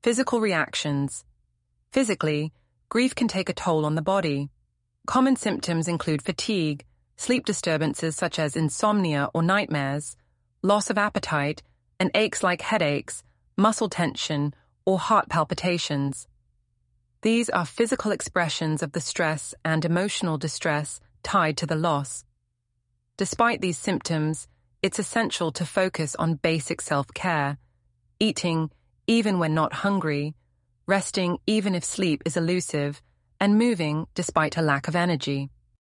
Physical reactions. Physically, grief can take a toll on the body. Common symptoms include fatigue, sleep disturbances such as insomnia or nightmares, loss of appetite, and aches like headaches, muscle tension, or heart palpitations. These are physical expressions of the stress and emotional distress tied to the loss. Despite these symptoms, it's essential to focus on basic self-care, eating even when not hungry, resting even if sleep is elusive, and moving despite a lack of energy.